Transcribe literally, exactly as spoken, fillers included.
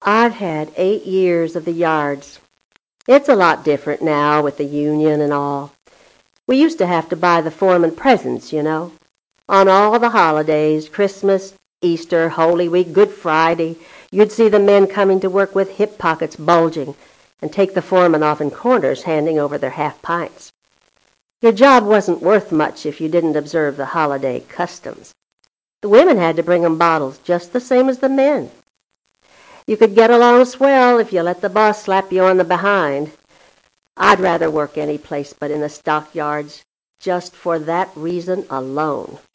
I've had eight years of the yards. It's a lot different now with the union and all. We used to have to buy the foreman presents, you know. On all the holidays, Christmas, Easter, Holy Week, Good Friday, you'd see the men coming to work with hip pockets bulging and take the foreman off in corners handing over their half pints. Your job wasn't worth much if you didn't observe the holiday customs. The women had to bring 'em bottles just the same as the men. You could get along swell if you let the boss slap you on the behind. I'd rather work any place but in the stockyards, just for that reason alone.